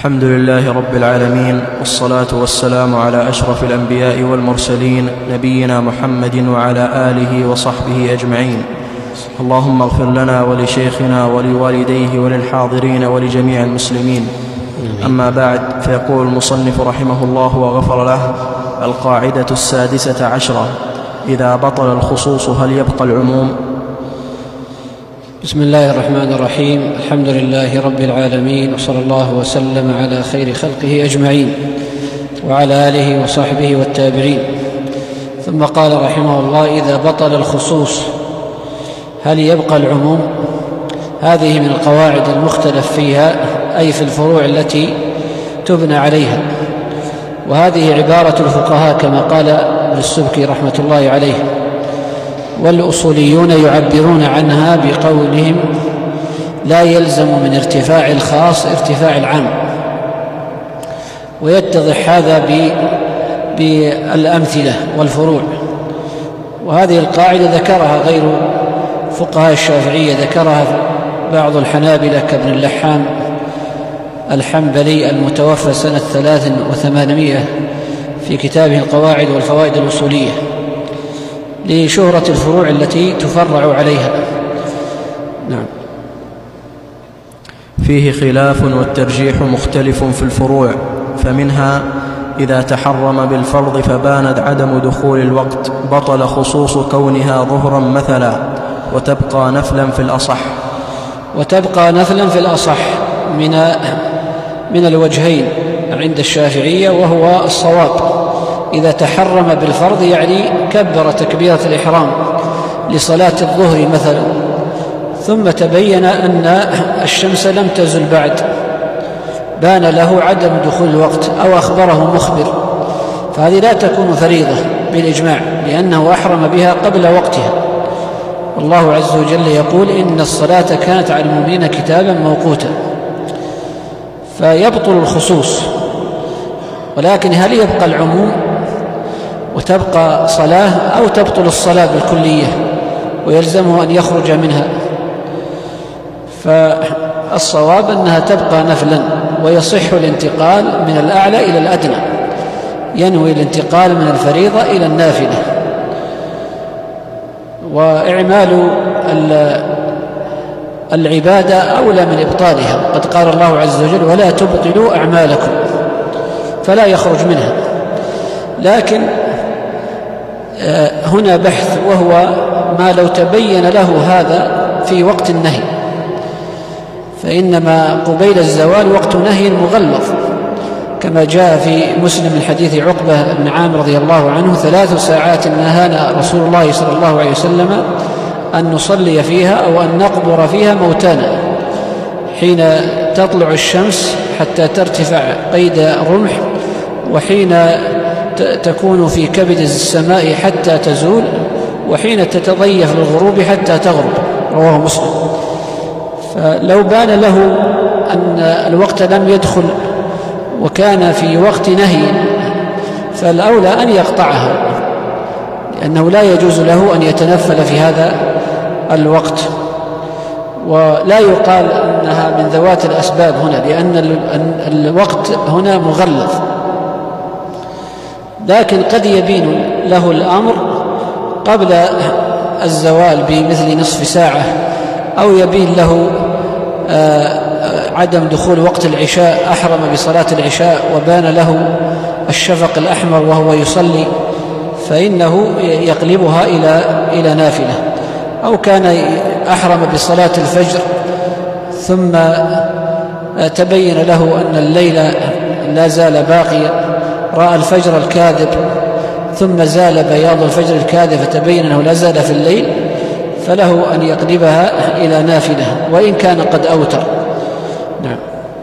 الحمد لله رب العالمين، والصلاة والسلام على أشرف الأنبياء والمرسلين، نبينا محمد وعلى آله وصحبه أجمعين. اللهم اغفر لنا ولشيخنا ولوالديه وللحاضرين ولجميع المسلمين. أما بعد، فيقول المصنف رحمه الله وغفر له: القاعدة 16 إذا بطل الخصوص هل يبقى العموم؟ بسم الله الرحمن الرحيم. الحمد لله رب العالمين، وصلى الله وسلم على خير خلقه أجمعين وعلى آله وصحبه والتابعين. ثم قال رحمه الله: إذا بطل الخصوص هل يبقى العموم؟ هذه من القواعد المختلف فيها، أي في الفروع التي تبنى عليها، وهذه عبارة الفقهاء كما قال ابن السبكي رحمة الله عليه، والأصوليون يعبرون عنها بقولهم: لا يلزم من ارتفاع الخاص ارتفاع العام. ويتضح هذا بالأمثلة والفروع. وهذه القاعدة ذكرها غير فقهاء الشافعية، ذكرها بعض الحنابلة كابن اللحام الحنبلي المتوفى سنة 8300 في كتابه القواعد والفوائد الأصولية، لشهرة الفروع التي تفرع عليها. نعم. فيه خلاف والترجيح مختلف في الفروع، فمنها: إذا تحرم بالفرض فبان عدم دخول الوقت بطل خصوص كونها ظهرا مثلا، وتبقى نفلا في الأصح. وتبقى نفلا في الأصح من الوجهين عند الشافعية، وهو الصواب. إذا تحرم بالفرض يعني كبر تكبيرة الإحرام لصلاة الظهر مثلا، ثم تبين أن الشمس لم تزل بعد، بان له عدم دخول الوقت أو أخبره مخبر، فهذه لا تكون فريضة بالإجماع، لأنه أحرم بها قبل وقتها. والله عز وجل يقول: إن الصلاة كانت على المؤمنين كتابا موقوتا. فيبطل الخصوص، ولكن هل يبقى العموم وتبقى صلاة، أو تبطل الصلاة بالكلية ويلزمه أن يخرج منها؟ فالصواب أنها تبقى نفلا، ويصح الانتقال من الأعلى إلى الأدنى، ينوي الانتقال من الفريضة إلى النافلة. وإعمال العبادة أولى من إبطالها، قد قال الله عز وجل: ولا تبطلوا أعمالكم، فلا يخرج منها. لكن هنا بحث، وهو ما لو تبين له هذا في وقت النهي، فإنما قبيل الزوال وقت نهي مغلظ، كما جاء في مسلم من حديث عقبة بن عامر رضي الله عنه: 3 ساعات نهانا رسول الله صلى الله عليه وسلم أن نصلي فيها أو أن نقبر فيها موتانا، حين تطلع الشمس حتى ترتفع قيد رمح، وحين تكون في كبد السماء حتى تزول، وحين تتضيف للغروب حتى تغرب. رواه مسلم. فلو بان له أن الوقت لم يدخل وكان في وقت نهي، فالأولى أن يقطعها، لأنه لا يجوز له أن يتنفل في هذا الوقت. ولا يقال أنها من ذوات الأسباب هنا، لأن الوقت هنا مغلظ. لكن قد يبين له الأمر قبل الزوال بمثل نصف ساعة، أو يبين له عدم دخول وقت العشاء، أحرم بصلاة العشاء وبان له الشفق الأحمر وهو يصلي، فإنه يقلبها إلى نافلة. أو كان أحرم بصلاة الفجر ثم تبين له أن الليل لا زال باقيا، رأى الفجر الكاذب ثم زال بياض الفجر الكاذب فتبين أنه لا زال في الليل، فله أن يقلبها إلى نافلة وإن كان قد أوتر. نعم.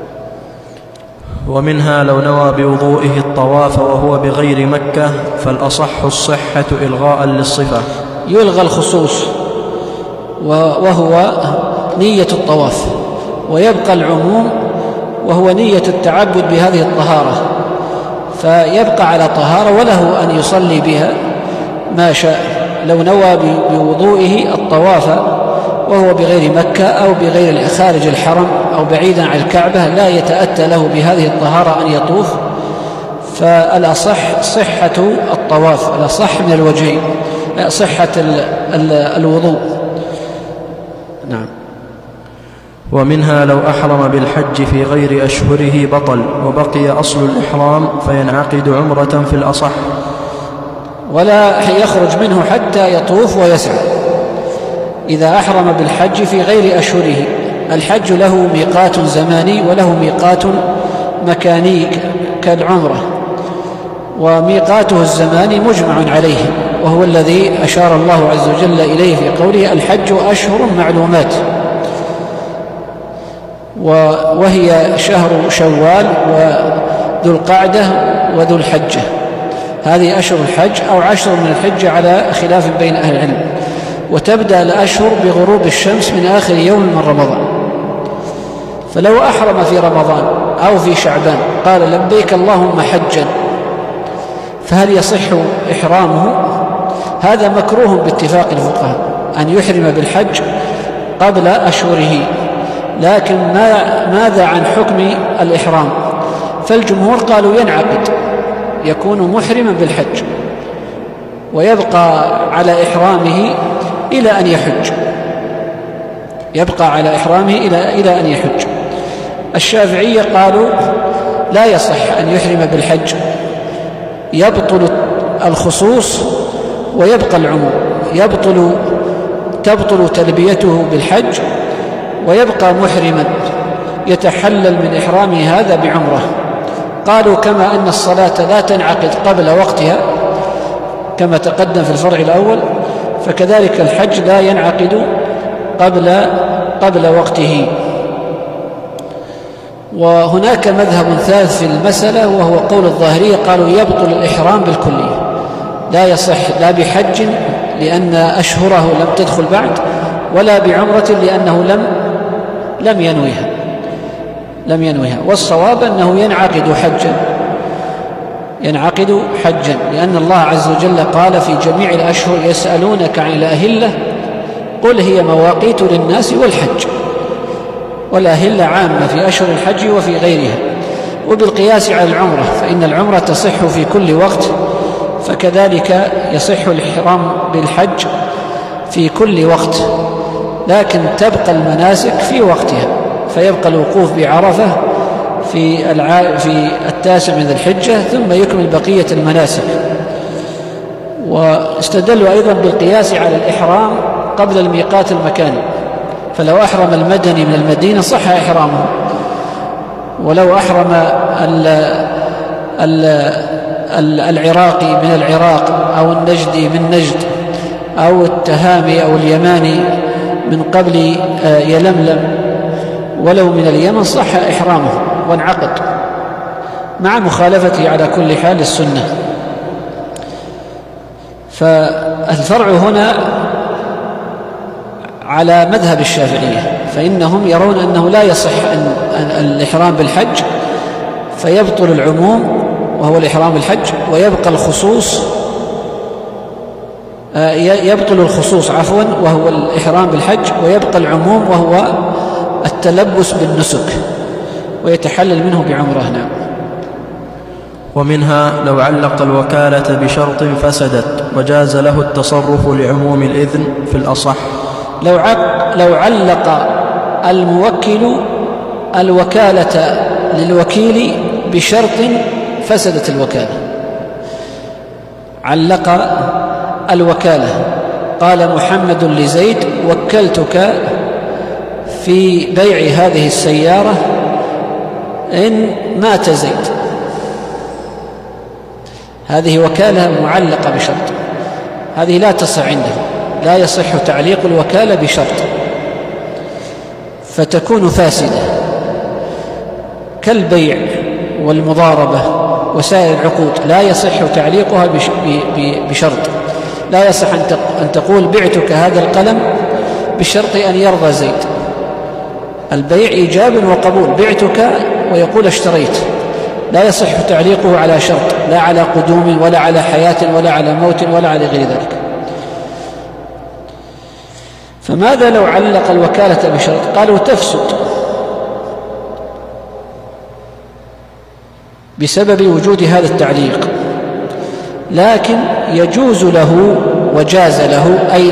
ومنها: لو نوى بوضوئه الطواف وهو بغير مكة فالأصح الصحة إلغاء للصفة. يلغى الخصوص وهو نية الطواف، ويبقى العموم وهو نية التعبد بهذه الطهارة، فيبقى على طهارة وله أن يصلي بها ما شاء. لو نوى بوضوئه الطواف وهو بغير مكة أو بغير خارج الحرم أو بعيدا عن الكعبة لا يتأتى له بهذه الطهارة أن يطوف، فالأصح صحة الطواف، الأصح من الوجهين صحة الوضوء. نعم. ومنها لو أحرم بالحج في غير أشهره بطل وبقي أصل الإحرام فينعقد عمرة في الأصح، ولا يخرج منه حتى يطوف ويسعى. إذا أحرم بالحج في غير أشهره، الحج له ميقات زماني وله ميقات مكاني كالعمرة، وميقاته الزماني مجمع عليه، وهو الذي أشار الله عز وجل إليه في قوله الحج أشهر معلومات، وهي شهر شوال وذو القعدة وذو الحجة، هذه أشهر الحج أو 10 من الحجة على خلاف بين أهل العلم. وتبدأ الأشهر بغروب الشمس من آخر يوم من رمضان. فلو أحرم في رمضان أو في شعبان قال لبيك اللهم حجا، فهل يصح إحرامه؟ هذا مكروه باتفاق الفقهاء أن يحرم بالحج قبل أشهره. لكن ماذا عن حكم الإحرام؟ فالجمهور قالوا ينعقد، يكون محرما بالحج ويبقى على إحرامه إلى أن يحج، يبقى على إحرامه إلى أن يحج. الشافعية قالوا لا يصح أن يحرم بالحج، يبطل الخصوص ويبقى العموم، تبطل تلبيته بالحج ويبقى محرما يتحلل من إحرامه هذا بعمرة. قالوا كما أن الصلاة لا تنعقد قبل وقتها كما تقدم في الفرع الأول، فكذلك الحج لا ينعقد قبل وقته. وهناك مذهب ثالث في المسألة وهو قول الظاهرية، قالوا يبطل الإحرام بالكلية، لا يصح لا بحج لأن أشهره لم تدخل بعد، ولا بعمرة لأنه لم ينويها. والصواب أنه ينعقد حجا، لأن الله عز وجل قال في جميع الأشهر يسألونك عن الأهلة قل هي مواقيت للناس والحج، والأهلة عامة في أشهر الحج وفي غيرها. وبالقياس على العمرة، فإن العمرة تصح في كل وقت، فكذلك يصح الإحرام بالحج في كل وقت، لكن تبقى المناسك في وقتها، فيبقى الوقوف بعرفة في 9 من الحجة ثم يكمل بقية المناسك. واستدلوا أيضا بالقياس على الإحرام قبل الميقات المكاني، فلو أحرم المدني من المدينة صح إحرامه، ولو أحرم العراقي من العراق أو النجدي من نجد أو التهامي أو اليماني من قبل يلملم ولو من اليمن صح إحرامه وانعقد، مع مخالفته على كل حال السنة. فالفرع هنا على مذهب الشافعية، فإنهم يرون أنه لا يصح الإحرام بالحج، فيبطل العموم وهو الإحرام بالحج، ويبقى الخصوص وهو الإحرام بالحج، ويبقى العموم وهو التلبس بالنسك ويتحلل منه بعمره. نعم. ومنها لو علق الوكالة بشرط فسدت وجاز له التصرف لعموم الإذن في الأصح. لو علق الموكل الوكالة للوكيل بشرط فسدت الوكالة. علق الوكالة، قال محمد لزيد وكلتك في بيع هذه السيارة إن مات زيد، هذه وكالة معلقة بشرط، هذه لا تصح عنده، لا يصح تعليق الوكالة بشرط، فتكون فاسدة كالبيع والمضاربة وسائر العقود، لا يصح تعليقها بشرط. لا يصح أن تقول بعتك هذا القلم بشرط أن يرضى زيد. البيع إيجاب وقبول، بعتك ويقول اشتريت، لا يصح تعليقه على شرط، لا على قدوم ولا على حياة ولا على موت ولا على غير ذلك. فماذا لو علق الوكالة بشرط؟ قالوا تفسد بسبب وجود هذا التعليق، لكن يجوز له وجاز له، أي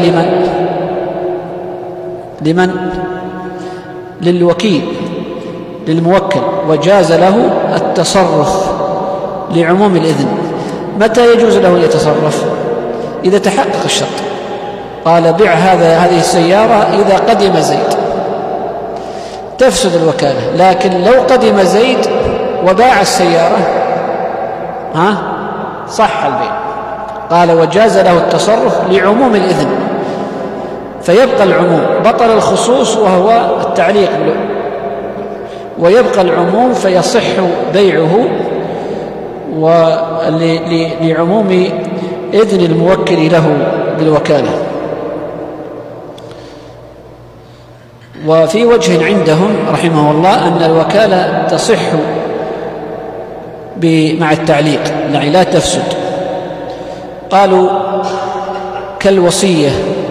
لمن؟ للوكيل، للموكل، وجاز له التصرف لعموم الإذن. متى يجوز له أن يتصرف؟ إذا تحقق الشرط. قال بع هذه السيارة إذا قدم زيد، تفسد الوكالة. لكن لو قدم زيد وباع السيارة صح البيع. قال وجاز له التصرف لعموم الإذن، فيبقى العموم، بطل الخصوص وهو التعليق، ويبقى العموم فيصح بيعه لعموم إذن الموكل له بالوكالة. وفي وجه عندهم رحمه الله أن الوكالة تصح مع التعليق، يعني لا تفسد. قالوا كالوصية،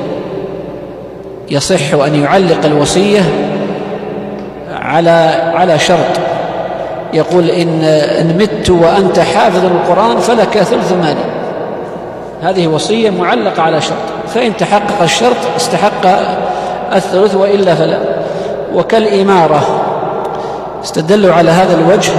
يصح أن يعلق الوصية على شرط، يقول إن مت وأنت حافظ القرآن فلك ثلث مالي. هذه وصية معلقة على شرط، فإن تحقق الشرط استحق الثلث وإلا فلا. وكالإمارة استدلوا على هذا الوجه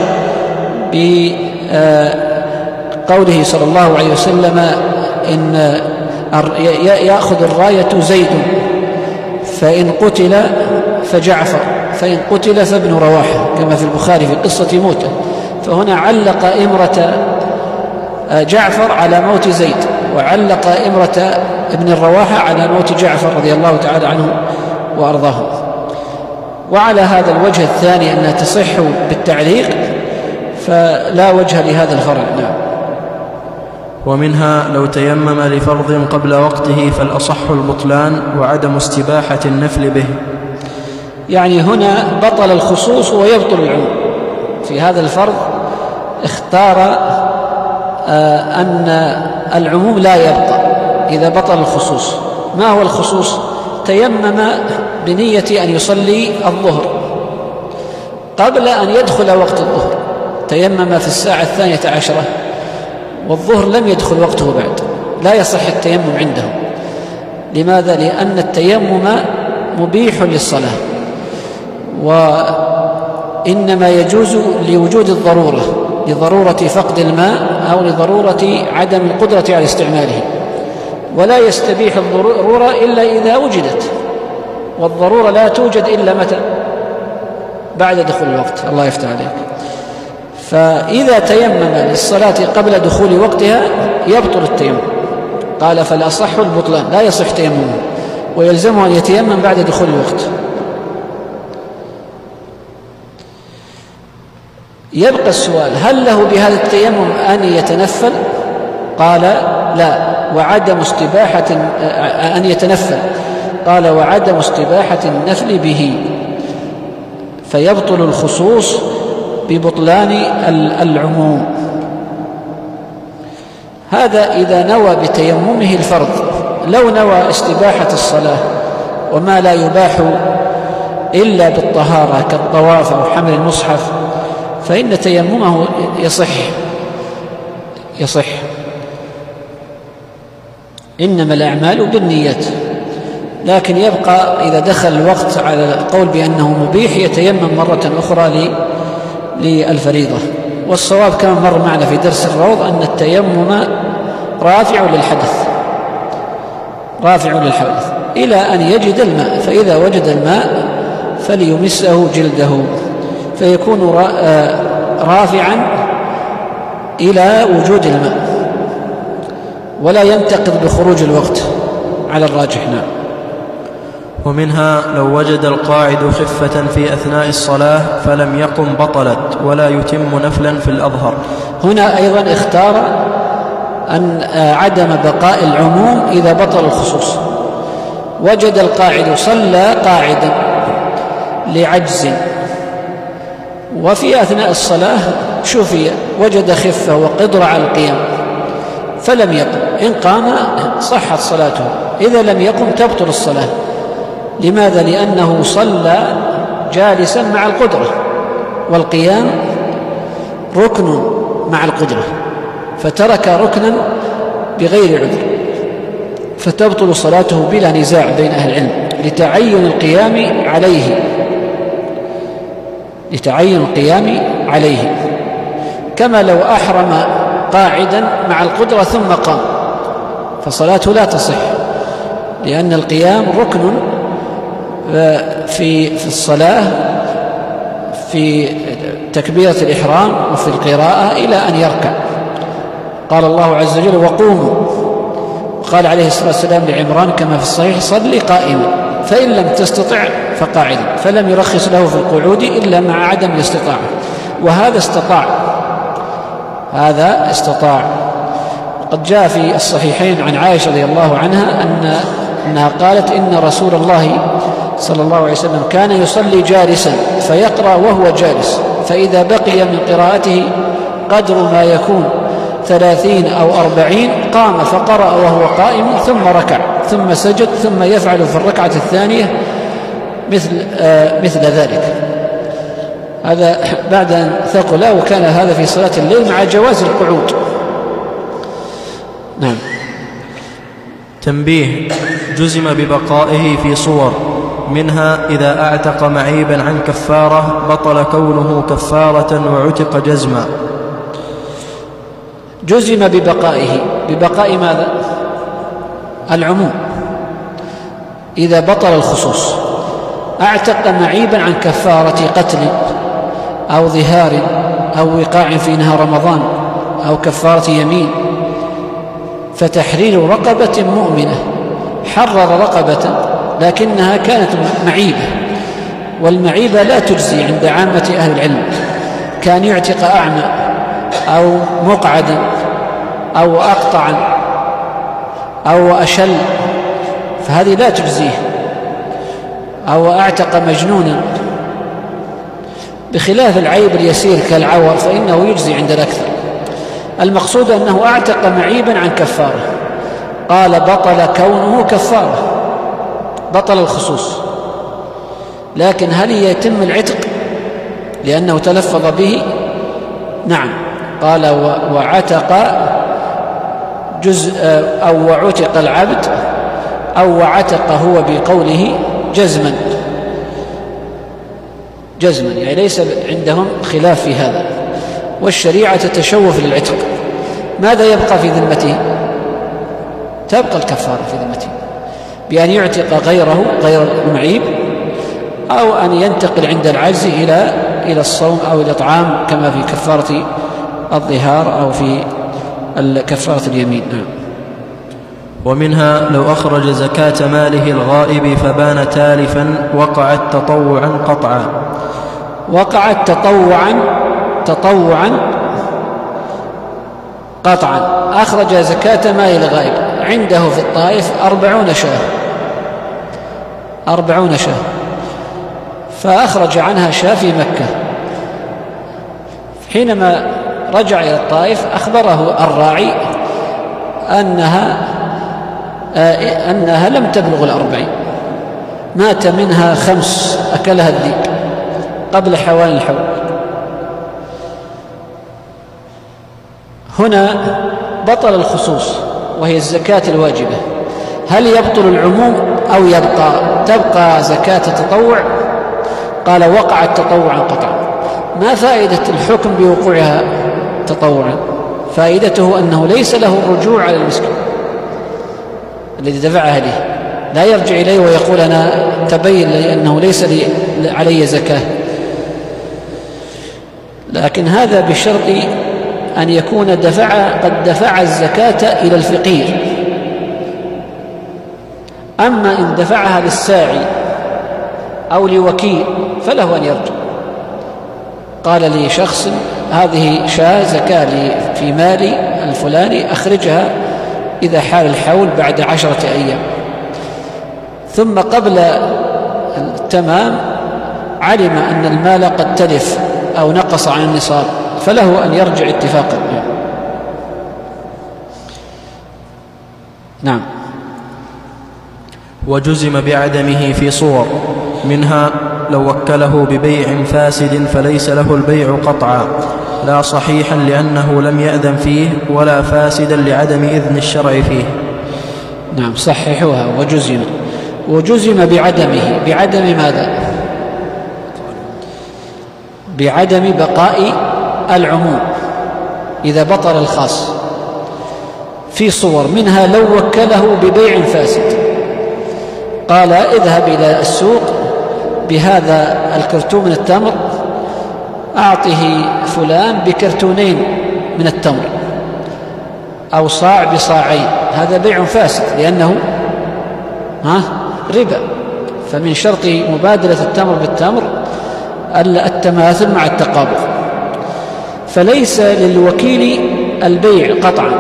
بقوله صلى الله عليه وسلم إن يأخذ الراية زيد، فإن قتل فجعفر، فإن قتل فابن رواحة، كما في البخاري في قصة موته. فهنا علق إمرة جعفر على موت زيد، وعلق إمرة ابن الرواحة على موت جعفر رضي الله تعالى عنه وأرضاه. وعلى هذا الوجه الثاني أنها تصح بالتعليق، فلا وجه لهذا الفرع. نعم. ومنها لو تيمم لفرض قبل وقته فالأصح البطلان وعدم استباحة النفل به. يعني هنا بطل الخصوص ويبطل العموم. في هذا الفرض اختار أن العموم لا يبقى إذا بطل الخصوص. ما هو الخصوص؟ تيمم بنية أن يصلي الظهر قبل أن يدخل وقت الظهر، تيمم في الساعة 12 والظهر لم يدخل وقته بعد، لا يصح التيمم عنده. لماذا؟ لأن التيمم مبيح للصلاة، وإنما يجوز لوجود الضرورة، لضرورة فقد الماء أو لضرورة عدم القدرة على استعماله، ولا يستبيح الضرورة إلا إذا وجدت، والضرورة لا توجد إلا متى؟ بعد دخول الوقت. الله يفتح عليك. فإذا تيمم للصلاة قبل دخول وقتها يبطل التيمم. قال فالأصح البطلان، لا يصح تيممه، ويلزمه أن يتيمم بعد دخول الوقت. يبقى السؤال: هل له بهذا التيمم أن يتنفل؟ قال لا، وعدم استباحة أن يتنفل. قال وعدم استباحة النفل به، فيبطل الخصوص ببطلان العموم. هذا إذا نوى بتيممه الفرض. لو نوى استباحة الصلاة وما لا يباح إلا بالطهارة كالطواف أو حمل المصحف فإن تيممه يصح. إنما الأعمال بالنيات. لكن يبقى إذا دخل الوقت على القول بأنه مبيح يتيمم مرة أخرى للفريضة. والصواب كما مر معنا في درس الروض أن التيمم رافع للحدث إلى أن يجد الماء، فإذا وجد الماء فليمسه جلده فيكون رافعا إلى وجود الماء، ولا ينتقض بخروج الوقت على الراجح. نعم. ومنها لو وجد القاعد خفة في أثناء الصلاة فلم يقم بطلت ولا يتم نفلا في الأظهر. هنا أيضا اختار أن عدم بقاء العموم إذا بطل الخصوص. وجد القاعد صلى قاعدا لعجز، وفي أثناء الصلاة شفي وجد خفة وقدرة على القيام فلم يقم، إن قام صحت صلاته، إذا لم يقم تبطل الصلاة لماذا؟ لأنه صلى جالسا مع القدرة، والقيام ركن مع القدرة، فترك ركنا بغير عذر، فتبطل صلاته بلا نزاع بين أهل العلم لتعين القيام عليه، كما لو أحرم قاعدا مع القدرة ثم قام، فصلاته لا تصح، لأن القيام ركن في الصلاة، في تكبيرة الإحرام وفي القراءة إلى أن يركع. قال الله عز وجل: وقوموا. قال عليه الصلاة والسلام لعمران كما في الصحيح: صل قائما، فإن لم تستطع فقاعدا، فلم يرخص له في القعود إلا مع عدم الاستطاعة، وهذا استطاع. قد جاء في الصحيحين عن عائشة رضي الله عنها أنها قالت: إن رسول الله صلى الله عليه وسلم كان يصلي جالسا فيقرأ وهو جالس، فإذا بقي من قراءته قدر ما يكون 30 أو 40 قام فقرأ وهو قائم، ثم ركع، ثم سجد، ثم يفعل في الركعة الثانية مثل ذلك. هذا بعد أن ثقل، وكان هذا في صلاة الليل مع جواز القعود. نعم. تنبيه: جزم ببقائه في صور، منها إذا أعتق معيبا عن كفارة بطل كونه كفارة وعتق جزما. جزم ببقائه، ببقاء ماذا؟ العموم، إذا بطل الخصوص. أعتق معيبا عن كفارة قتل أو ظهار أو وقاع في نهار رمضان أو كفارة يمين، فتحرير رقبة مؤمنة. حرر رقبة لكنها كانت معيبة، والمعيبة لا تجزي عند عامة أهل العلم، كان يعتق أعمى أو مقعدا أو أقطعا أو أشل، فهذه لا تجزيه، أو أعتق مجنونا، بخلاف العيب اليسير كالعور فإنه يجزي عند الأكثر. المقصود أنه أعتق معيبا عن كفارة، قال بطل كونه كفارة، بطل الخصوص، لكن هل يتم العتق لأنه تلفظ به؟ نعم. قال وعتق جزء أو وعتق العبد أو وعتق هو بقوله جزما، يعني ليس عندهم خلاف في هذا، والشريعة تتشوف للعتق. ماذا يبقى في ذمته؟ تبقى الكفارة في ذمته، بأن يعتق غيره غير المعيب، أو أن ينتقل عند العجز إلى الصوم أو الإطعام كما في كفارة الظهار أو في كفارة اليمين. ومنها لو أخرج زكاة ماله الغائب فبان تالفا وقعت تطوعا قطعا. وقعت تطوعا قطعا. أخرج زكاة مال الغائب، عنده في الطائف 40 شاة، فأخرج عنها شاة في مكة. حينما رجع إلى الطائف أخبره الراعي أنها لم تبلغ 40، مات منها 5 أكلها الذئب قبل حوالي الحول. هنا بطل الخصوص وهي الزكاة الواجبة. هل يبطل العموم أو تبقى زكاة تطوع؟ قال وقعت تطوعا قطعا. ما فائدة الحكم بوقوعها تطوعا؟ فائدته أنه ليس له الرجوع على المسكين الذي دفعها له، لا يرجع إليه ويقول أنا تبين لي أنه ليس لي علي زكاة، لكن هذا بشرط أن يكون قد دفع الزكاة إلى الفقير. أما إن دفعها للساعي أو لوكيل فله أن يرجع. قال لي شخص هذه شاة زكاة في مالي الفلاني، أخرجها إذا حال الحول بعد 10 أيام، ثم قبل التمام علم أن المال قد تلف أو نقص عن النصاب، فله أن يرجع اتفاقا. نعم. وجزم بعدمه في صور، منها لو وكله ببيع فاسد فليس له البيع قطعا، لا صحيحا لأنه لم يأذن فيه، ولا فاسدا لعدم إذن الشرع فيه. نعم، صححوها. وجزم بعدمه. بعدم ماذا؟ بعدم بقاء العموم إذا بطل الخاص في صور، منها لو وكله ببيع فاسد، قال اذهب إلى السوق بهذا الكرتون من التمر، أعطه فلان بكرتونين من التمر، أو صاع بصاعين، هذا بيع فاسد لأنه ربا. فمن شرط مبادلة التمر بالتمر التماثل مع التقابض، فليس للوكيل البيع قطعا،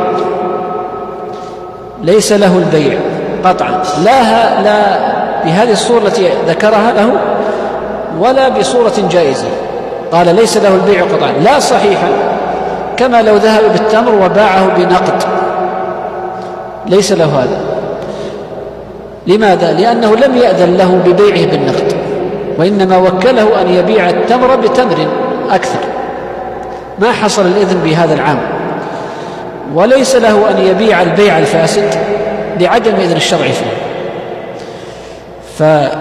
ليس له البيع قطعا، لا بهذه الصورة التي ذكرها له، ولا بصورة جائزة. قال ليس له البيع قطعا، لا صحيحا، كما لو ذهب بالتمر وباعه بنقد، ليس له هذا. لماذا؟ لأنه لم يأذن له ببيعه بالنقد، وإنما وكله أن يبيع التمر بتمر أكثر، ما حصل الإذن بهذا العام، وليس له أن يبيع البيع الفاسد لعدم إذن الشرع فيه. فلا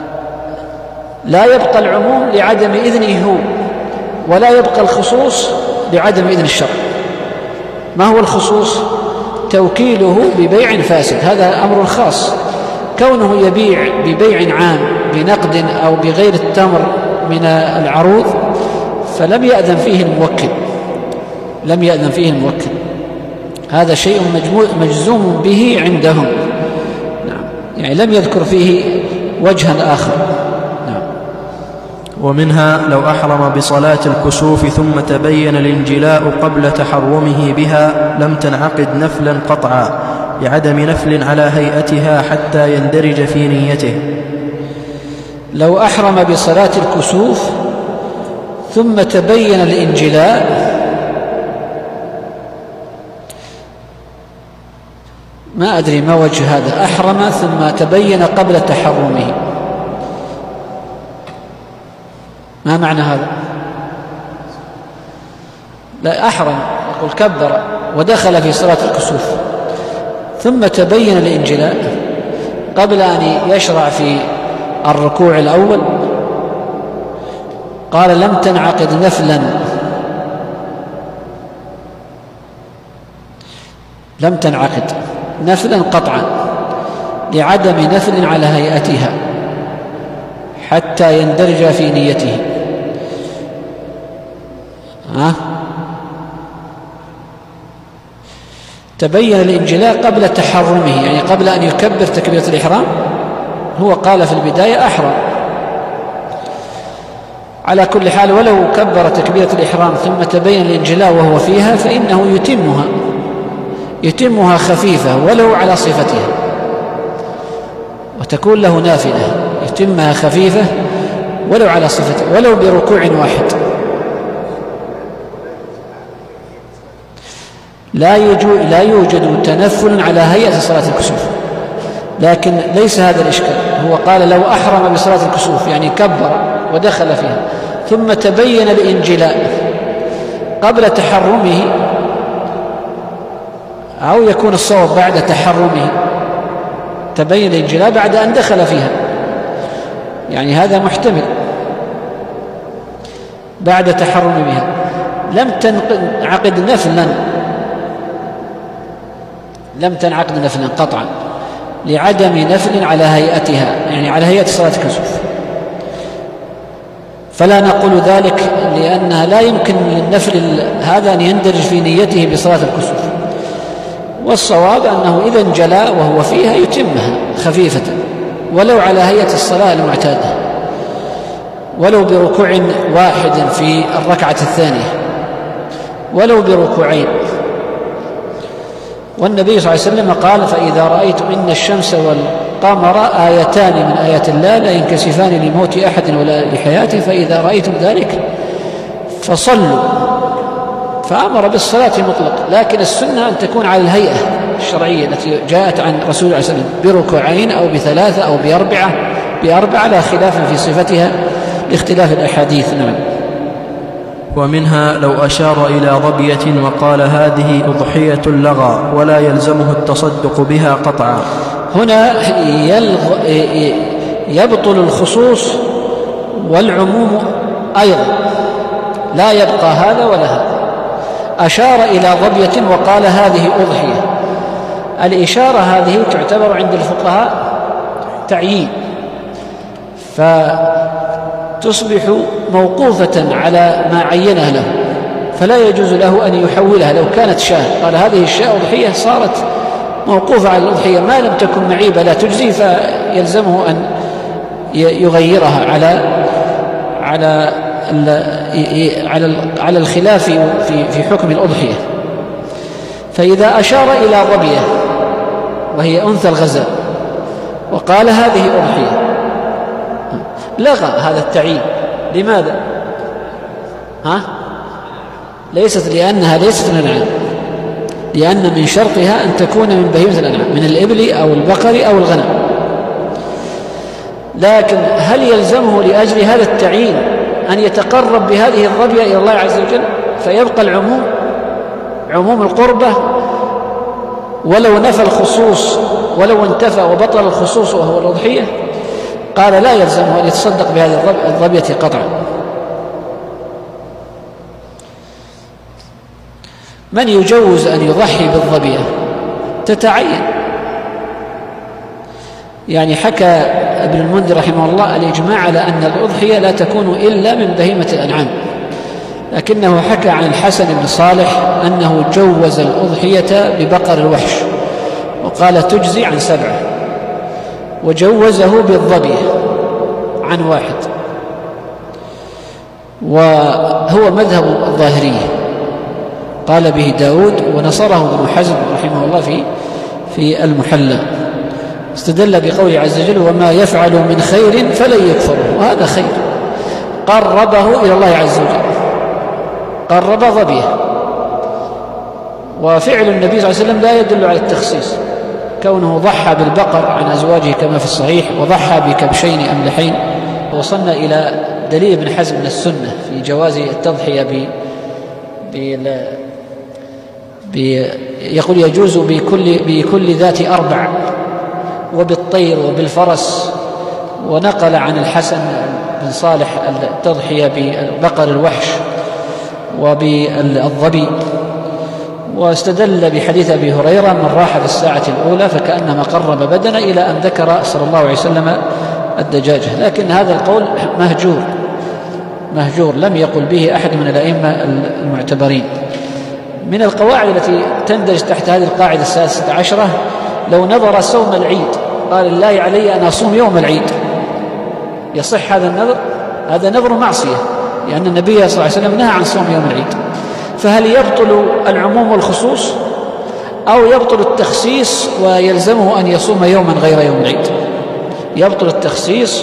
يبقى العموم لعدم إذنه هو، ولا يبقى الخصوص لعدم إذن الشرع. ما هو الخصوص؟ توكيله ببيع فاسد، هذا أمر خاص. كونه يبيع ببيع عام بنقد أو بغير التمر من العروض فلم يأذن فيه الموكل، لم يأذن فيه الموكل، هذا شيء مجزوم به عندهم. نعم، يعني لم يذكر فيه وجها آخر. نعم. ومنها لو أحرم بصلاة الكسوف ثم تبين الانجلاء قبل تحرمه بها لم تنعقد نفلا قطعا، لعدم نفل على هيئتها حتى يندرج في نيته. لو أحرم بصلاة الكسوف ثم تبين الانجلاء، ما أدري ما وجه هذا، أحرم ثم تبين قبل تحرمه، ما معنى هذا؟ لا، أحرم يقول كبر ودخل في صلاة الكسوف ثم تبين الانجلاء قبل أن يشرع في الركوع الأول، قال لم تنعقد نفلا، لم تنعقد نفلا قطعا، لعدم نفل على هيئتها حتى يندرج في نيته. تبين الانجلاء قبل تحرمه، يعني قبل أن يكبر تكبيرة الإحرام، هو قال في البداية أحرم. على كل حال ولو كبر تكبيرة الإحرام ثم تبين الانجلاء وهو فيها فإنه يتمها خفيفة ولو على صفتها، وتكون له نافلة، يتمها خفيفة ولو على صفتها، ولو بركوع واحد. لا يوجد تنفل على هيئة صلاة الكسوف، لكن ليس هذا الإشكال. هو قال لو أحرم بصلاة الكسوف، يعني كبر ودخل فيها ثم تبين الانجلاء قبل تحرمه، أو يكون الصواب بعد تحرمه، تبين الانجلاء بعد أن دخل فيها، يعني هذا محتمل بعد تحرم بها. لم تنعقد نفلا قطعا، لعدم نفل على هيئتها، يعني على هيئة صلاة الكسوف. فلا نقول ذلك لأنها لا يمكن للنفل هذا أن يندرج في نيته بصلاة الكسوف، والصواب أنه إذا انجلى وهو فيها يتمها خفيفة ولو على هيئة الصلاة المعتادة، ولو بركوع واحد في الركعة الثانية، ولو بركوعين. والنبي صلى الله عليه وسلم قال فإذا رأيتم إن الشمس والقمر آيتان من آيات الله لا ينكسفان لموت أحد ولا لحياته، فإذا رأيتم ذلك فصلوا، فأمر بالصلاة مطلق، لكن السنة أن تكون على الهيئة الشرعية التي جاءت عن رسول الله صلى الله عليه وسلم بركوعين أو ب3 أو ب4 لا خلاف في صفتها لاختلاف الأحاديث. نعم. ومنها لو أشار إلى ظبية وقال هذه أضحية لغى ولا يلزمه التصدق بها قطعا. هنا يبطل الخصوص والعموم أيضا، لا يبقى هذا ولا هذا. أشار إلى ظبية وقال هذه أضحية، الإشارة هذه تعتبر عند الفقهاء تعيين، فتصبح موقوفة على ما عينه له، فلا يجوز له أن يحولها. لو كانت شاة قال هذه الشاة أضحية، صارت موقوفة على الأضحية، ما لم تكن معيبة لا تجزي، فيلزمه أن يغيرها على الخلاف في حكم الأضحية. فإذا أشار إلى ظبية وهي أنثى الغزال وقال هذه أضحية، لغى هذا التعيين. لماذا؟ لأنها ليست من الأنعام، لأن من شرطها أن تكون من بهيمة الأنعام، من الإبل أو البقر أو الغنم. لكن هل يلزمه لأجل هذا التعيين أن يتقرب بهذه الظبية إلى الله عز وجل فيبقى العموم عموم القربة ولو نفى الخصوص، ولو انتفى وبطل الخصوص وهو الأضحية؟ قال لا يلزمه أن يتصدق بهذه الظبية قطعا. من يجوز أن يضحي بالظبية تتعين، يعني حكى ابن المنذر رحمه الله الإجماع على أن الأضحية لا تكون إلا من بهيمة الأنعام، لكنه حكى عن الحسن بن صالح أنه جوز الأضحية ببقر الوحش وقال تجزي عن 7، وجوزه بالظبية عن 1، وهو مذهب الظاهرية قال به داود ونصره ابن حزم رحمه الله في المحلى. استدل بقوله عز وجل وما يفعل من خير فلن يكفره، وهذا خير قربه إلى الله عز وجل، قرب ظبيه. وفعل النبي صلى الله عليه وسلم لا يدل على التخصيص، كونه ضحى بالبقر عن أزواجه كما في الصحيح، وضحى بكبشين أملحين. وصلنا إلى دليل ابن حزم من السنة في جواز التضحية يقول يجوز بكل ذات 4 وبالطير وبالفرس. ونقل عن الحسن بن صالح التضحية ببقر الوحش وبالظبي، واستدل بحديث أبي هريرة من راح في الساعة الأولى فكأنما قرب بدنه، إلى أن ذكر صلى الله عليه وسلم الدجاجة. لكن هذا القول مهجور لم يقل به أحد من الأئمة المعتبرين. من القواعد التي تندرج تحت هذه القاعدة 16 لو نظر صوم العيد قال الله علي أن أصوم يوم العيد، يصح هذا النذر؟ هذا نذر معصية، لأن النبي صلى الله عليه وسلم نهى عن صوم يوم العيد. فهل يبطل العموم والخصوص أو يبطل التخصيص ويلزمه أن يصوم يوما غير يوم العيد؟ يبطل التخصيص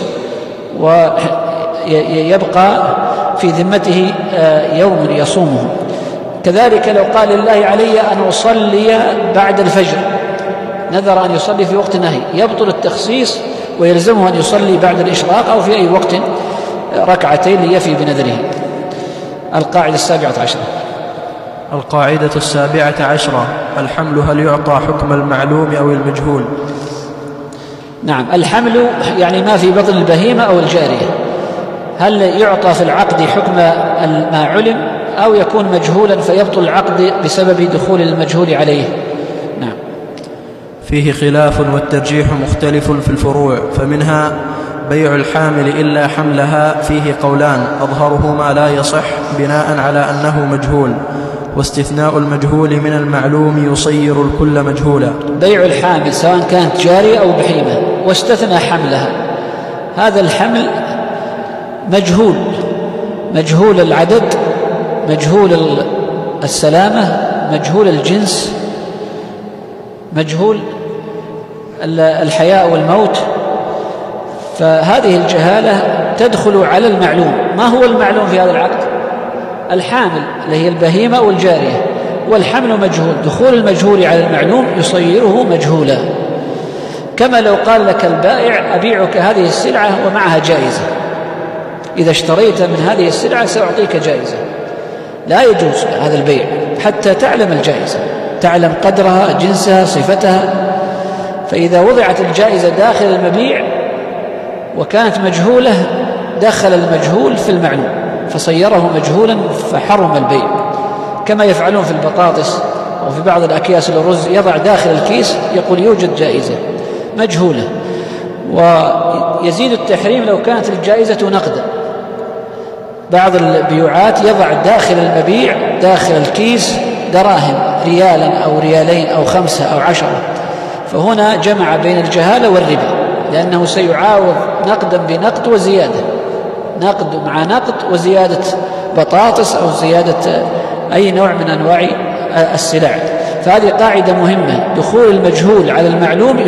ويبقى في ذمته يوم يصومه. كذلك لو قال الله علي أن أصلي بعد الفجر، نذر أن يصلي في وقت نهي، يبطل التخصيص ويلزمه أن يصلي بعد الإشراق أو في أي وقت ركعتين ليفي بنذره. القاعدة 17. القاعدة 17 الحمل هل يعطى حكم المعلوم أو المجهول؟ نعم، الحمل يعني ما في بطن البهيمة أو الجارية، هل يعطى في العقد حكم ما علم أو يكون مجهولا فيبطل العقد بسبب دخول المجهول عليه؟ نعم. فيه خلاف والترجيح مختلف في الفروع، فمنها بيع الحامل إلا حملها فيه قولان أظهرهما لا يصح بناء على أنه مجهول، واستثناء المجهول من المعلوم يصير الكل مجهولا. بيع الحامل سواء كانت جارية أو بهيمة واستثنى حملها، هذا الحمل مجهول العدد، مجهول السلامة، مجهول الجنس، مجهول الحياة والموت. فهذه الجهالة تدخل على المعلوم. ما هو المعلوم في هذا العقد؟ الحامل اللي هي البهيمة والجارية، والحمل مجهول. دخول المجهول على المعلوم يصيره مجهولا، كما لو قال لك البائع أبيعك هذه السلعة ومعها جائزة، إذا اشتريت من هذه السلعة سأعطيك جائزة. لا يجوز هذا البيع حتى تعلم الجائزة، تعلم قدرها، جنسها، صفتها. فإذا وضعت الجائزة داخل المبيع وكانت مجهولة دخل المجهول في المعلوم فصيره مجهولا فحرم البيع، كما يفعلون في البطاطس أو في بعض الأكياس الرز، يضع داخل الكيس يقول يوجد جائزة مجهولة. ويزيد التحريم لو كانت الجائزة نقدا. بعض البيوعات يضع داخل المبيع داخل الكيس دراهم، ريالا أو ريالين أو 5 أو 10، فهنا جمع بين الجهالة والربا، لأنه سيعاوض نقدا بنقد وزيادة، نقد مع نقد وزيادة بطاطس أو زيادة أي نوع من أنواع السلع. فهذه قاعدة مهمة، دخول المجهول على المعلوم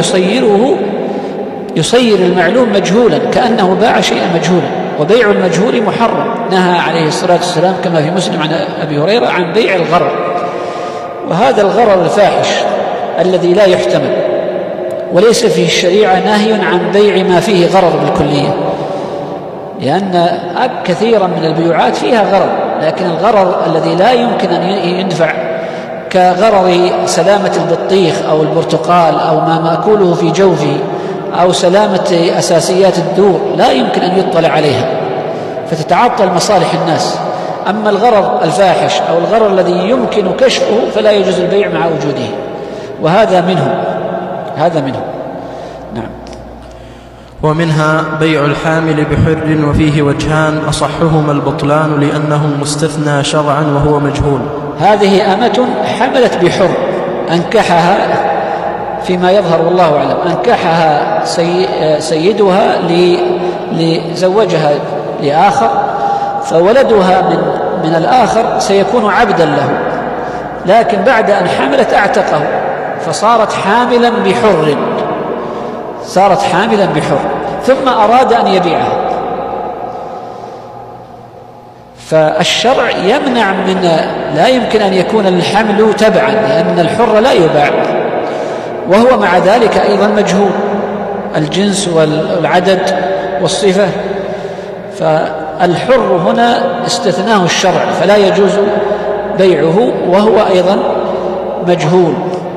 يصير المعلوم مجهولا كأنه باع شيئا مجهولا، وبيع المجهول محرم. نهى عليه الصلاة والسلام كما في مسلم عن أبي هريرة عن بيع الغرر، وهذا الغرر الفاحش الذي لا يحتمل، وليس فيه الشريعة نهي عن بيع ما فيه غرر بالكلية، لأن كثيرا من البيوعات فيها غرر، لكن الغرر الذي لا يمكن أن ينفع كغرر سلامة البطيخ أو البرتقال أو ما مأكوله في جوفه أو سلامة أساسيات الدور لا يمكن أن يطلع عليها فتتعطل مصالح الناس. أما الغرر الفاحش أو الغرر الذي يمكن كشفه فلا يجوز البيع مع وجوده، وهذا منه، هذا منه. نعم. ومنها بيع الحامل بحر، وفيه وجهان أصحهما البطلان لأنه مستثنى شرعا وهو مجهول. هذه أمة حملت بحر أنكحها فيما يظهر والله أعلم، أنكحها سيدها لزوجها لآخر، فولدها من الآخر سيكون عبدا له، لكن بعد أن حملت أعتقه فصارت حاملا بحر، صارت حاملا بحر، ثم أراد أن يبيعها. فالشرع يمنع لا يمكن أن يكون الحمل تبعا، لأن الحر لا يباع، وهو مع ذلك أيضا مجهول الجنس والعدد والصفة. فالحر هنا استثناه الشرع فلا يجوز بيعه وهو أيضا مجهول،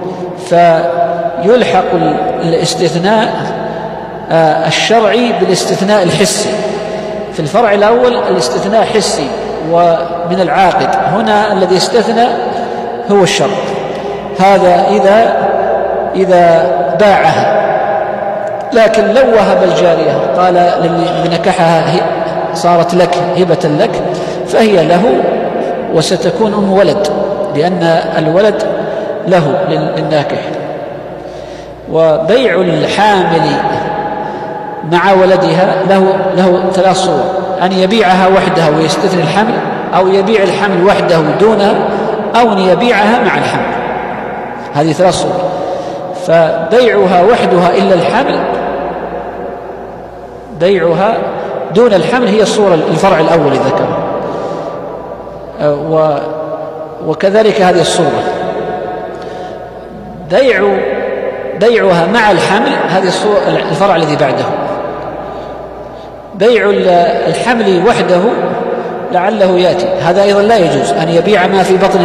فيلحق الاستثناء الشرعي بالاستثناء الحسي. في الفرع الأول الاستثناء حسي ومن العاقد، هنا الذي استثنى هو الشرع. هذا إذا باعها، لكن لو وهب الجارية قال للي نكحها صارت لك هبة لك فهي له وستكون أم ولد، لأن الولد له للناكح. وبيع الحامل مع ولدها له 3 صور: أن يبيعها وحدها ويستثني الحمل، أو يبيع الحمل وحده دونها، أو أن يبيعها مع الحمل. هذه 3 صور. فبيعها وحدها إلا الحمل، بيعها دون الحمل هي الصورة الفرع الأول ذكره، وكذلك هذه الصورة. بيعها مع الحمل هذه الصورة الفرع الذي بعده. بيع الحمل وحده لعله يأتي، هذا أيضا لا يجوز، أن يبيع ما في بطن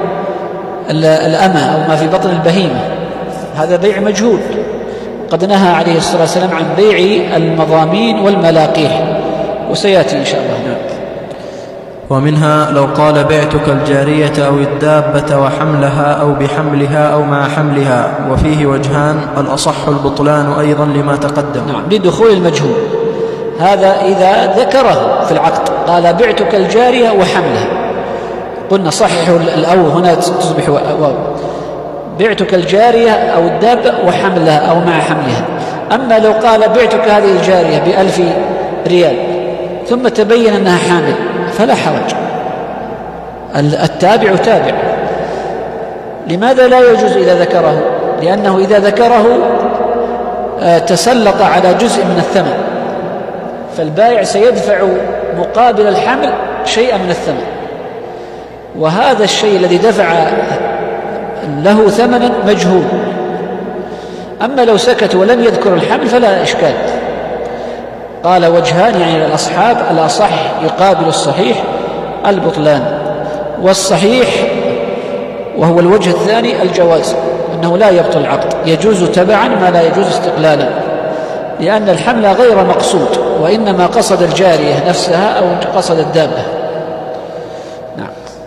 الأمة أو ما في بطن البهيمة، هذا بيع مجهول. قد نهى عليه الصلاة والسلام عن بيع المضامين والملاقيح، وسيأتي إن شاء الله. نعم. ومنها لو قال بعتك الجارية أو الدابة وحملها أو بحملها أو مع حملها، وفيه وجهان: الأصح البطلان أيضا لما تقدم. نعم، بدخول المجهول. هذا إذا ذكره في العقد قال بعتك الجارية وحملها، قلنا صححوا الأو هنا تصبح واو، بعتك الجارية أو الدابة وحملها أو مع حملها. أما لو قال بعتك هذه الجارية ب1000 ريال ثم تبين أنها حامل فلا حرج، التابع تابع. لماذا لا يجوز إذا ذكره؟ لأنه إذا ذكره تسلط على جزء من الثمن، فالبائع سيدفع مقابل الحمل شيئا من الثمن، وهذا الشيء الذي دفع له ثمنا مجهول. أما لو سكت ولم يذكر الحمل فلا إشكال. قال وجهان يعني الأصحاب، الأصح يقابل الصحيح البطلان، والصحيح وهو الوجه الثاني الجواز، أنه لا يبطل العقد، يجوز تبعا ما لا يجوز استقلالا، لأن الحمل غير مقصود، وإنما قصد الجارية نفسها أو قصد الدابة. نعم.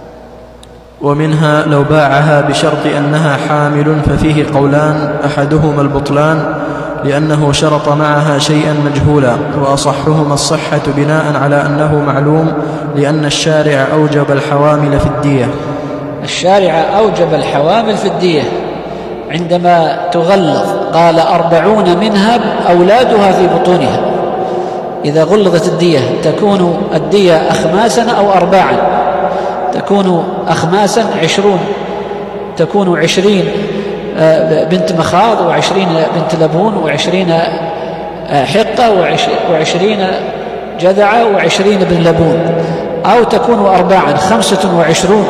ومنها لو باعها بشرط أنها حامل ففيه قولان، أحدهما البطلان لأنه شرط معها شيئا مجهولا، وأصحهما الصحة بناء على أنه معلوم، لأن الشارع أوجب الحوامل في الدية. الشارع أوجب الحوامل في الدية عندما تغلظ، قال 40 منها أولادها في بطونها. إذا غلظت الدية تكون الدية أخماسا أو 4، تكون أخماسا 20، تكون 20 بنت مخاض، و20 بنت لبون، و20 حقة، و20 جذعة، و20 بن لبون، أو تكون 4 25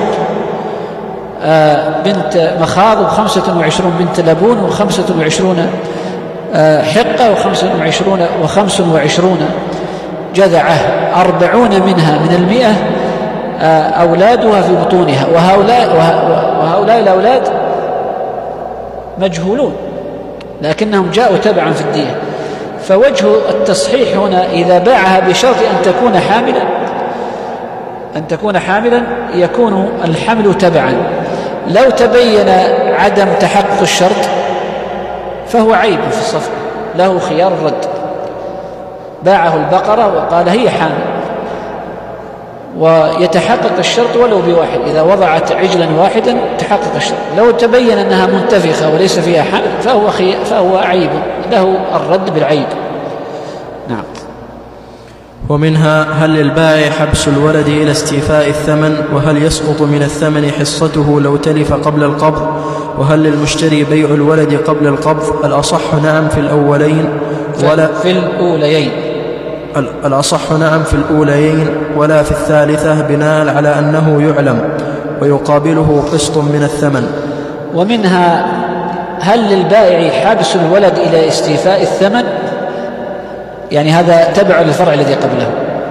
بنت مخاض، و25 بنت لبون، و25 حقة، و25 جذعة. 40 منها من 100 أولادها في بطونها، وهؤلاء الأولاد مجهولون لكنهم جاءوا تبعا في الدية. فوجه التصحيح هنا إذا باعها بشرط أن تكون حاملا يكون الحمل تبعا. لو تبين عدم تحقق الشرط فهو عيب في الصفقة، له خيار الرد. باعه البقرة وقال هي حامل، ويتحقق الشرط ولو بواحد، إذا وضعت عجلا واحدا تحقق الشرط. لو تبين أنها منتفخة وليس فيها حمل فهو عيب، له الرد بالعيب. نعم. ومنها هل للبائع حبس الولد إلى استيفاء الثمن، وهل يسقط من الثمن حصته لو تلف قبل القبض، وهل للمشتري بيع الولد قبل القبض؟ الأصح نعم في الأولين الأصح نعم في الأوليين ولا في الثالثة، بناء على أنه يعلم ويقابله قسط من الثمن. ومنها هل للبائع حبس الولد إلى استيفاء الثمن، يعني هذا تبع للفرع الذي قبله.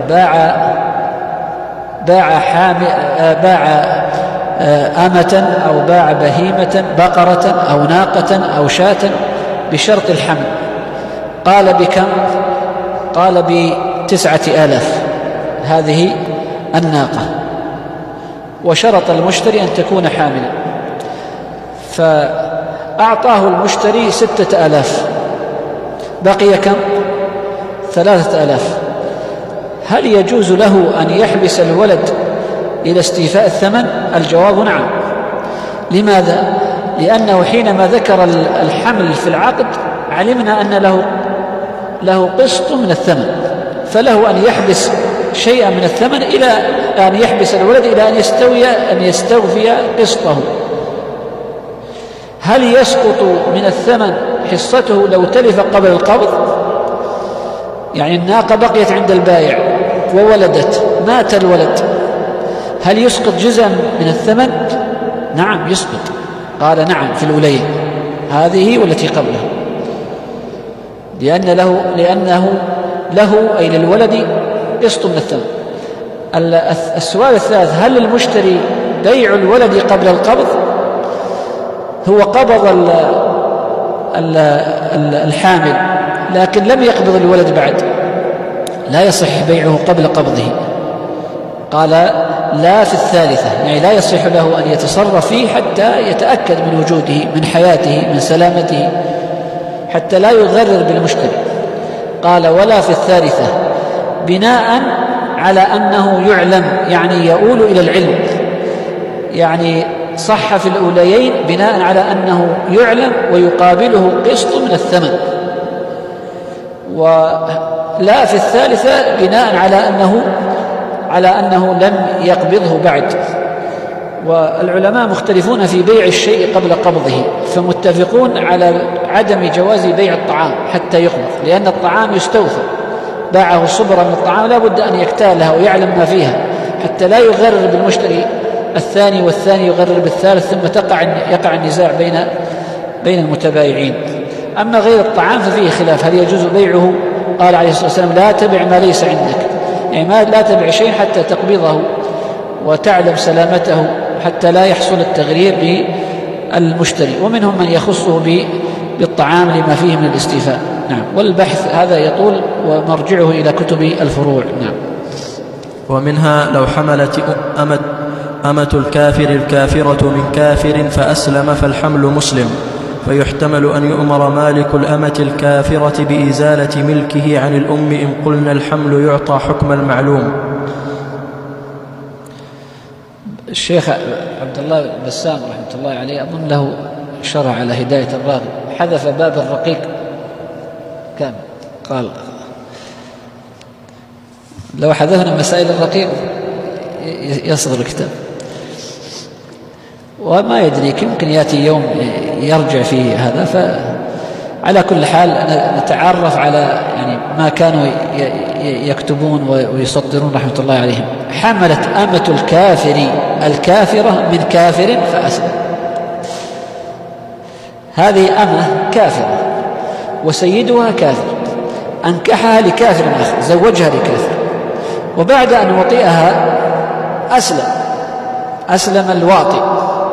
باع أمة أو باع بهيمة، بقرة أو ناقة أو شاة بشرط الحمل. قال بكم؟ قال ب9,000 هذه الناقة، وشرط المشتري أن تكون حاملا، فأعطاه المشتري 6,000، بقي كم؟ 3,000. هل يجوز له أن يحبس الولد إلى استيفاء الثمن؟ الجواب نعم. لماذا؟ لأنه حينما ذكر الحمل في العقد علمنا أن له قسط من الثمن، فله أن يحبس شيئا من الثمن إلى أن يحبس الولد إلى أن يستوفي قسطه. هل يسقط من الثمن حصته لو تلف قبل القبض؟ يعني الناقة بقيت عند البائع وولدت، مات الولد، هل يسقط جزءا من الثمن؟ نعم يسقط. قال نعم في الأولين، هذه والتي قبلها، لأنه له أي للولد قسط من الثمن. السؤال الثالث، هل للمشتري بيع الولد قبل القبض؟ هو قبض الحامل لكن لم يقبض الولد بعد، لا يصح بيعه قبل قبضه. قال لا في الثالثة، يعني لا يصح له أن يتصرف فيه حتى يتأكد من وجوده، من حياته، من سلامته، حتى لا يغرر بالمشتري. قال ولا في الثالثة، بناء على أنه يعلم، يعني يؤول إلى العلم، يعني صح في الأوليين بناء على أنه يعلم ويقابله قسط من الثمن، ولا في الثالثة بناء على أنه لم يقبضه بعد. والعلماء مختلفون في بيع الشيء قبل قبضه، فمتفقون على عدم جواز بيع الطعام حتى يقبض، لأن الطعام يستوثق، باعه صبرا من الطعام لا بد أن يكتالها ويعلم ما فيها حتى لا يغرر بالمشتري الثاني والثاني يغرر بالثالث، ثم يقع النزاع بين المتبايعين. أما غير الطعام ففيه خلاف، هل يجوز بيعه؟ قال عليه الصلاة والسلام: لا تبع ما ليس عندك، يعني لا تبع شيء حتى تقبضه وتعلم سلامته، حتى لا يحصل التغرير بالمشتري. ومنهم من يخصه بالطعام لما فيه من الاستيفاء. نعم. والبحث هذا يطول ومرجعه إلى كتب الفروع. نعم. ومنها: لو حملت أمة الكافر الكافرة من كافر فأسلم فالحمل مسلم، فيحتمل أن يؤمر مالك الأمة الكافرة بإزالة ملكه عن الأم إن قلنا الحمل يعطى حكم المعلوم. الشيخ عبد الله بسام رحمة الله عليه أظن له شرح على هداية الراغب، حذف باب الرقيق كامل، قال لو حذفنا مسائل الرقيق يصدر الكتاب. وما يدري يمكن يأتي يوم يرجع فيه هذا. فعلى كل حال نتعرف على يعني ما كانوا يكتبون ويصدرون رحمة الله عليهم. حملت أمة الكافر الكافرة من كافر فأسلم. هذه أمة كافرة وسيدها كافر، أنكحها لكافر آخر، زوجها لكافر، وبعد أن وطئها أسلم الواطئ،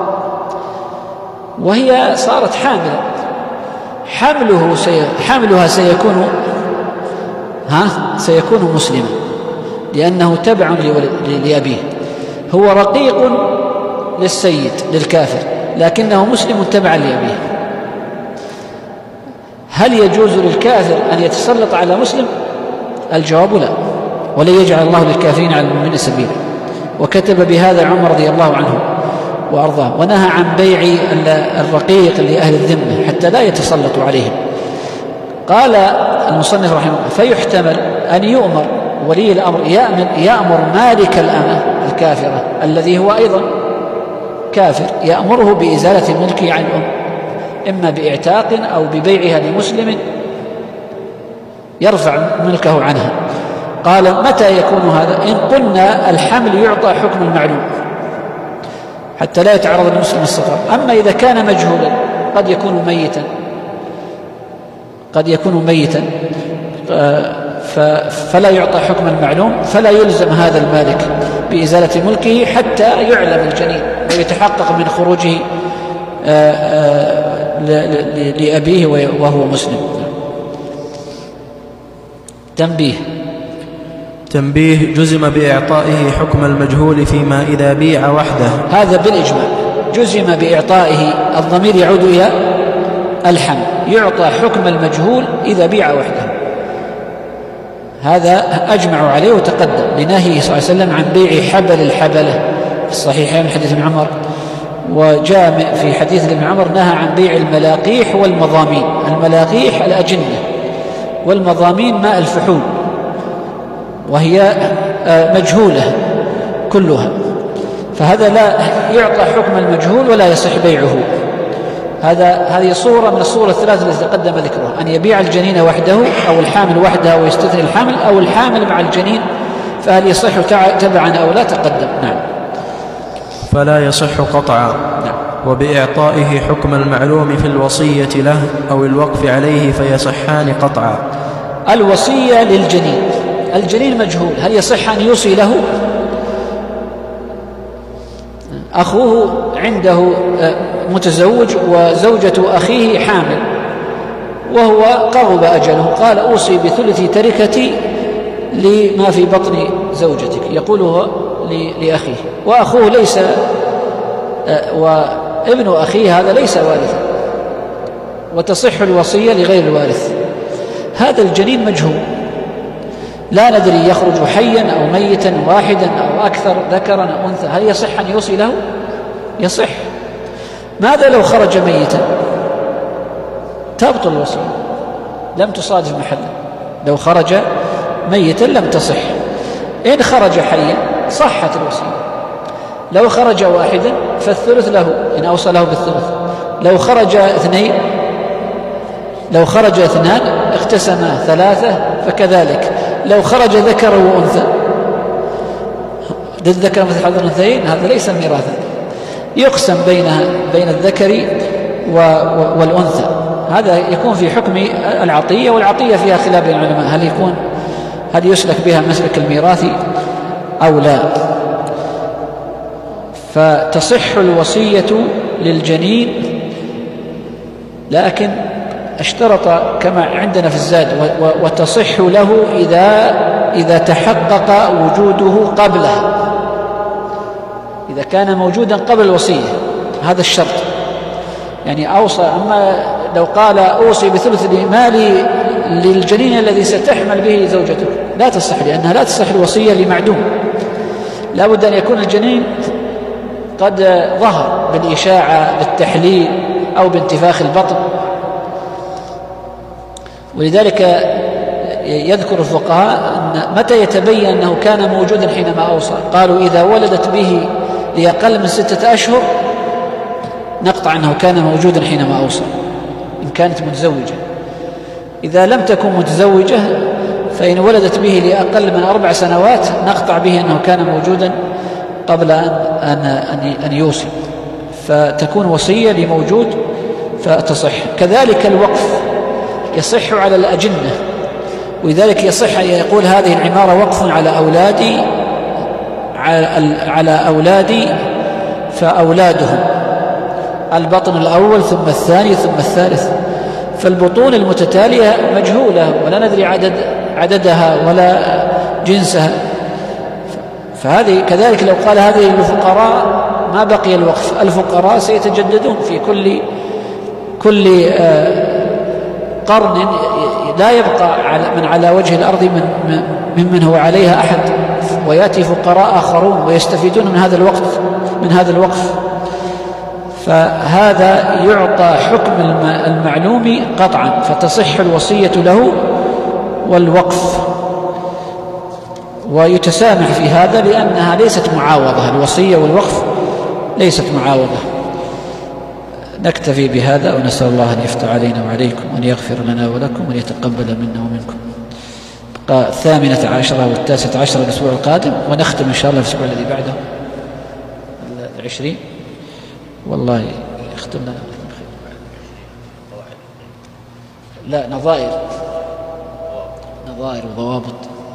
وهي صارت حاملا. حملها سيكون مسلما، لأنه تبع لأبيه، هو رقيق للسيد للكافر، لكنه مسلم تبعا لأبيه. هل يجوز للكافر أن يتسلط على مسلم؟ الجواب لا، ولن يجعل الله للكافرين على المؤمنين سبيلا. وكتب بهذا عمر رضي الله عنه وأرضاه، ونهى عن بيع الرقيق لأهل الذمة حتى لا يتسلطوا عليهم. قال المصنف رحمه الله: فيحتمل أن يؤمر ولي الأمر يأمر مالك الأمة الكافرة الذي هو أيضا كافر، يأمره بإزالة ملكه عن الأم، إما بإعتاق أو ببيعها لمسلم يرفع ملكه عنها. قال: متى يكون هذا؟ إن قلنا الحمل يعطى حكم المعلوم حتى لا يتعرض للمسلم الصغار. أما إذا كان مجهولا قد يكون ميتا فلا يعطى حكم المعلوم، فلا يلزم هذا المالك بإزالة ملكه حتى يعلم الجنين ويتحقق من خروجه لأبيه وهو مسلم. تنبيه: جزم بإعطائه حكم المجهول فيما إذا بيع وحده. هذا بالإجماع، جزم بإعطائه، الضمير يعود إلى الحمل، يعطى حكم المجهول إذا بيع وحده. هذا أجمعوا عليه وتقدم لنهيه صلى الله عليه وسلم عن بيع حبل الحبلة في الصحيحين من حديث ابن عمر، وجاء في حديث ابن عمر نهى عن بيع الملاقيح والمضامين. الملاقيح الأجنة، والمضامين ماء الفحول، وهي مجهولة كلها، فهذا لا يعطى حكم المجهول ولا يصح بيعه. هذه صورة من الصور الثلاث التي تقدم ذكرها: أن يبيع الجنين وحده، أو الحامل وحدها ويستثني الحامل، أو الحامل مع الجنين، فهل يصح تبعا أو لا تقدم. نعم. فلا يصح قطعا. نعم. وبإعطائه حكم المعلوم في الوصية له أو الوقف عليه فيصحان قطعا. الوصية للجنين، الجنين مجهول، هل يصح أن يوصي له؟ أخوه عنده متزوج وزوجة أخيه حامل وهو قرب أجله، قال: أوصي بثلث تركتي لما في بطن زوجتك، يقوله لأخيه، وأخوه ليس وابن أخيه هذا ليس وارثا، وتصح الوصية لغير الوارث. هذا الجنين مجهول، لا ندري يخرج حيا أو ميتا، واحدا أو أكثر، ذكرا أو أنثى، هل يصح أن يوصي له؟ يصح. ماذا لو خرج ميتا؟ تبطل الوصية، لم تصادف محلا. لو خرج ميتا لم تصح. إن خرج حيا صحت الوصية. لو خرج واحدا فالثلث له إن أوصله بالثلث. لو خرج اثنان اقتسما ثلاثة، فكذلك لو خرج ذكر وأنثى للذكر مثل حظ الأنثيين، هذا ليس ميراثا، يقسم بين الذكر والأنثى. هذا يكون في حكم العطية، والعطية فيها خلاف بين العلماء، هل يسلك بها مسلك الميراث أو لا. فتصح الوصية للجنين، لكن اشترط كما عندنا في الزاد وتصح له إذا تحقق وجوده قبلها، إذا كان موجودا قبل الوصية، هذا الشرط. يعني أوصى، أما لو قال أوصي بثلث مالي للجنين الذي ستحمل به زوجته، لا تصح، لأنها لا تصح الوصية لمعدوم. لا بد أن يكون الجنين قد ظهر بالإشاعة، بالتحليل، أو بانتفاخ البطن. ولذلك يذكر الفقهاء أن متى يتبين أنه كان موجودا حينما أوصى، قالوا إذا ولدت به لأقل من 6 أشهر نقطع أنه كان موجودا حينما أوصى إن كانت متزوجة. إذا لم تكن متزوجة فإن ولدت به لأقل من 4 سنوات نقطع به أنه كان موجودا قبل أن يوصي، فتكون وصية لموجود فتصح. كذلك الوقف يصح على الأجنة، ولذلك يصح يقول هذه العمارة وقف على أولادي فأولادهم، البطن الأول ثم الثاني ثم الثالث، فالبطون المتتالية مجهولة ولا ندري عددها ولا جنسها. فهذه كذلك لو قال هذه للفقراء ما بقي الوقف، الفقراء سيتجددون في كل قرن، لا يبقى من على وجه الأرض ممن هو عليها أحد، ويأتي فقراء آخرون ويستفيدون من هذا الوقف. فهذا يعطى حكم المعلوم قطعا، فتصح الوصية له والوقف، ويتسامح في هذا لأنها ليست معاوضة، الوصية والوقف ليست معاوضة. نكتفي بهذا، ونسأل الله أن يفتح علينا وعليكم، وأن يغفر لنا ولكم، وأن يتقبل منا ومنكم. بقى 18 و19 الأسبوع القادم، ونختم إن شاء الله في الأسبوع الذي بعده 20. والله يختم لنا بخير. لا، نظائر وضوابط.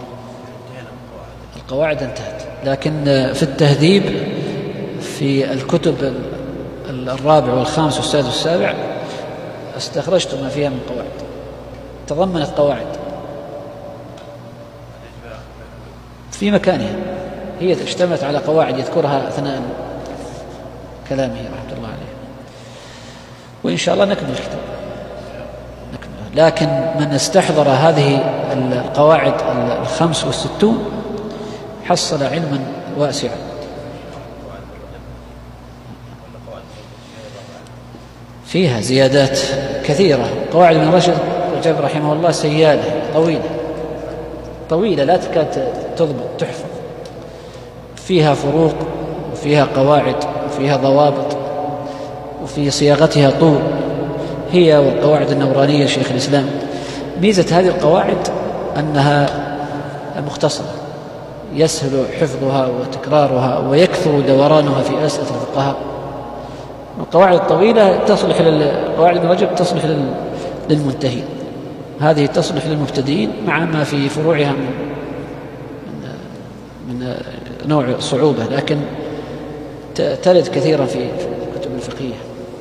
القواعد انتهت، لكن في التهذيب في الكتب 4 و5 و6 و7 استخرجت ما فيها من قواعد، تضمنت قواعد في مكانها، هي اشتملت على قواعد يذكرها أثناء كلامه رحمة الله عليه. وإن شاء الله نكمل الكتاب، لكن من استحضر هذه القواعد 65 حصل علما واسعا. فيها زيادات كثيرة. قواعد ابن رجب رحمه الله سيادة طويلة لا تكاد تضبط تحفظ، فيها فروق وفيها قواعد وفيها ضوابط وفي صياغتها طول، هي والقواعد النورانية شيخ الإسلام. ميزة هذه القواعد أنها مختصرة، يسهل حفظها وتكرارها ويكثر دورانها في أسئلة الفقهاء. القواعد الطويلة تصلح قواعد ابن رجب تصلح للمنتهين، هذه تصلح للمبتدئين مع ما في فروعها من نوع صعوبة، لكن ترد كثيرا في الكتب الفقهية.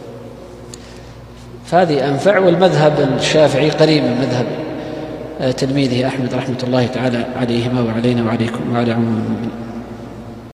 فهذه أنفع. والمذهب الشافعي قريب من مذهب تلميذه أحمد رحمة الله تعالى عليهما وعلينا وعليكم وعلى عموم المؤمنين.